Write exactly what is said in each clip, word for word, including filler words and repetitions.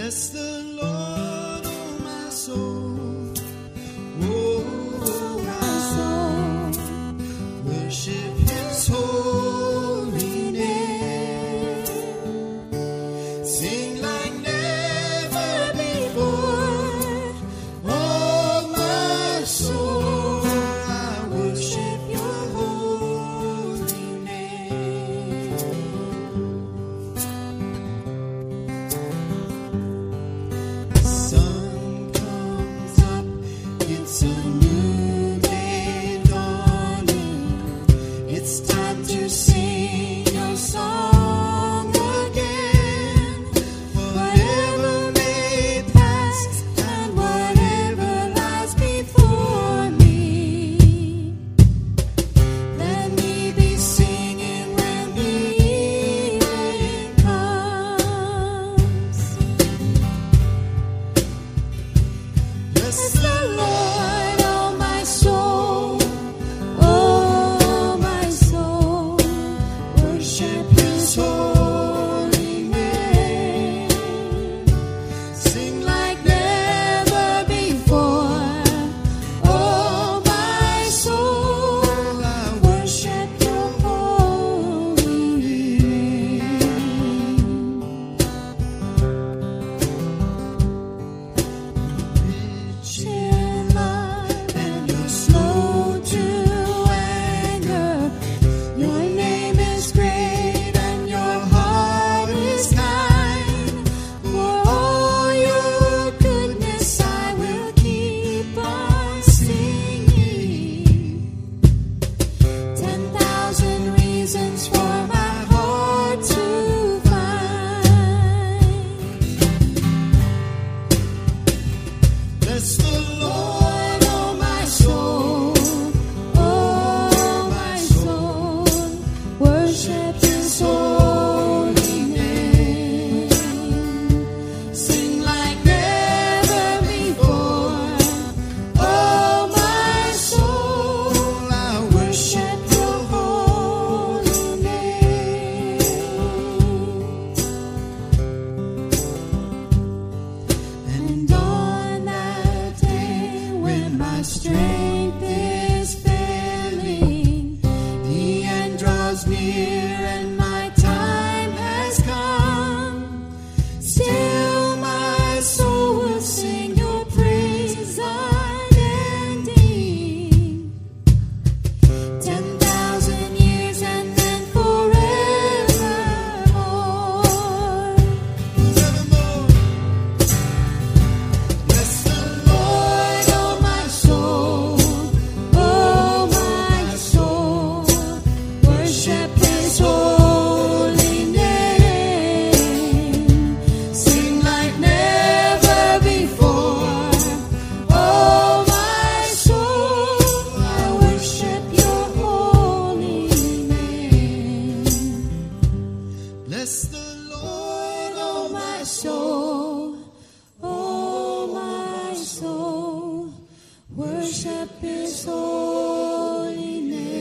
Bless the Lord, oh my soul. Oh, my soul. Worship His holy name. Sing like never before. Oh, my soul. I worship your holy name. The sun comes up, it's a new day dawning. It's time to sing your song again. Whatever may pass and whatever lies before me, let me be singing when the evening comes. Bless the Lord, oh my soul. Oh, my soul. Worship His holy name. Sing like never before. Oh, my soul. I worship your holy name. Rich in love and you're slow to anger. Your name is great and your heart is kind. For all your goodness I will keep on singing. Ten thousand reasons for my heart to find. Bless the Lord, oh my soul. Oh, my soul. Worship His holy name. Sing like never before. Oh, my soul. I worship your holy name. And on that day when my strength is failing, the end draws near and my time has come. Still my soul will sing your praise unending. Ten thousand years and then forevermore. Forevermore. Bless the Lord, oh my soul. Oh, my soul. Worship His holy name. Sing like never before. Oh, my soul. I worship your holy name. Bless the Lord, oh my soul. Oh, my soul. Worship His holy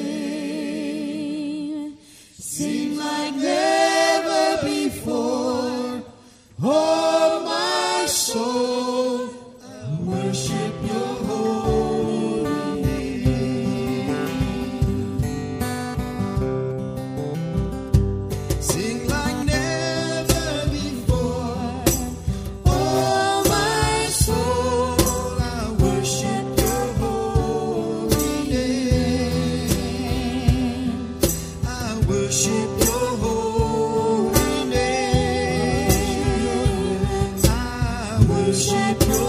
name. Sing like never before. Oh, my soul. I worship your holy name. Sing like never before. Oh, my soul. I worship your holy name. I worship your holy name. I worship your